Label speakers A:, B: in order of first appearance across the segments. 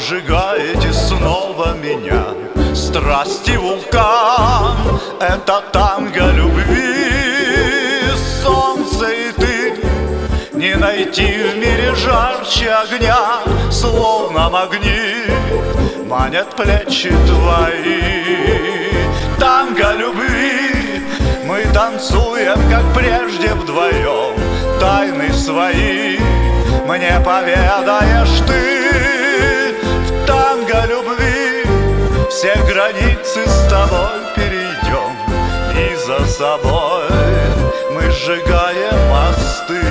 A: обжигаете снова меня. Страсти вулкан — это танго любви. Солнце и ты — не найти в мире жарче огня. Словно магнит манят плечи твои. Танго любви мы танцуем, как прежде вдвоем. Тайны свои мне поведаешь ты. В танго любви все границы с тобой перейдем, и за собой мы сжигаем мосты.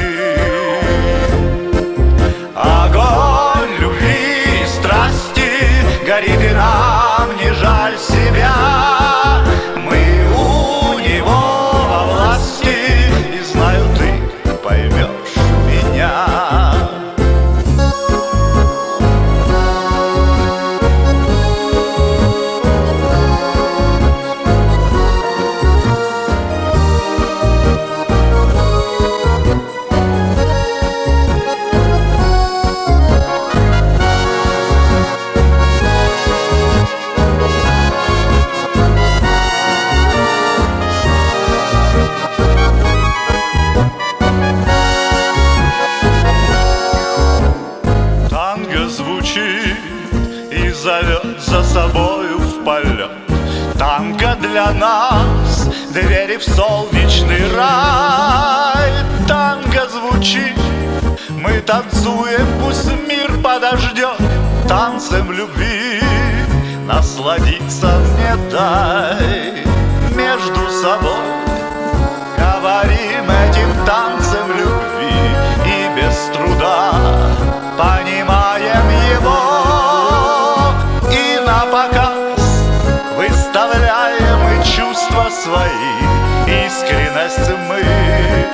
A: Огонь любви и страсти горит, и нам не жаль себя. Мы у него во власти, и знаю, ты поймешь меня. Звучит и зовет за собою в полет. Танго для нас — двери в солнечный рай. Танго звучит, мы танцуем, пусть мир подождет. Танцем любви насладиться мне дай. Между собой говорим этим танцем любви, и без труда понимаем его, и напоказ выставляем и чувства свои. Искренность мы